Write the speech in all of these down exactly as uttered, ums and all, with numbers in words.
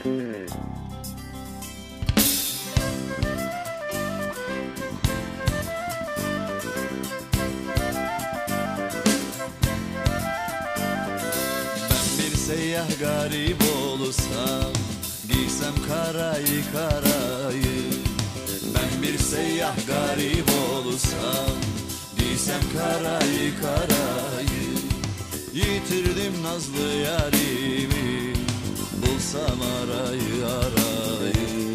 Seyyah garip olsam, giysem karayı karayı. Ben bir seyyah garip olsam, giysem karayı karayı. Yitirdim nazlı yarimi, bulsam arayı arayı.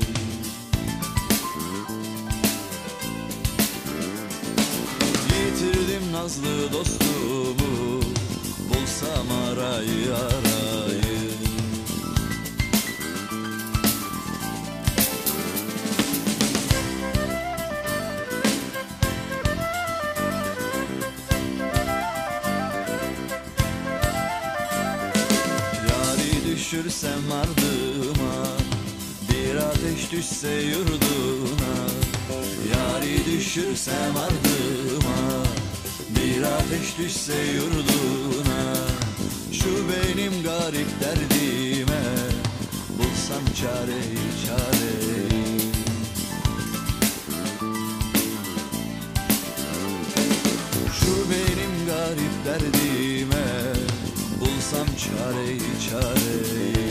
Yitirdim nazlı dostumu, bulsam arayı arayı. Yari düşürsem ardıma, bir ateş düşse yurduna. Yari düşürsem ardıma, bir ateş düşse yurduna. Şu benim garip derdime, bulsam çareyi çareyi. Şu benim garip derdime, bulsam çareyi çareyi.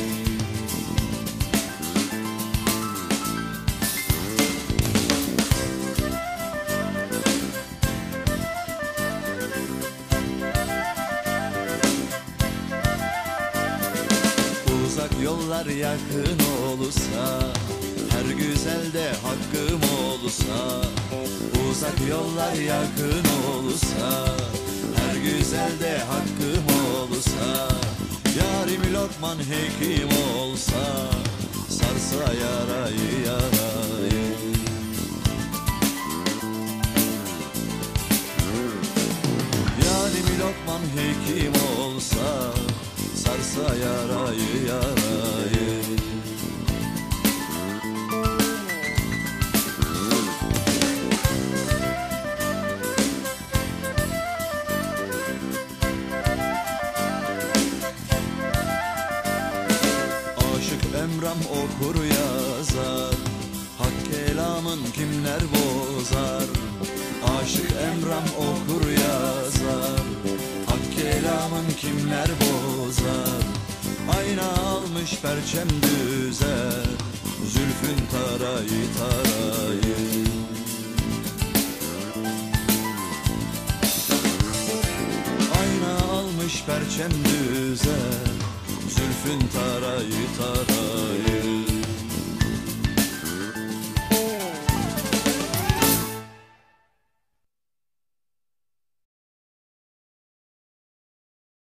Uzak yollar yakın olsa, her güzelde hakkım olsa. Uzak yollar yakın olsa, her güzelde hakkım olsa. Yarim Lokman hekim olsa, sarsa yarayı yarayı. Yarim Lokman hekim olsa, sarsa yarayı yarayı. Aşık Emram okur yazar, hak kelamın kimler bozar. Aşık Emram okur yazar, hak kelamın kimler bozar. Ayna almış perçem düzer, zülfün tarayı tarayı. Ayna almış perçem düzer, zülfün tarayı.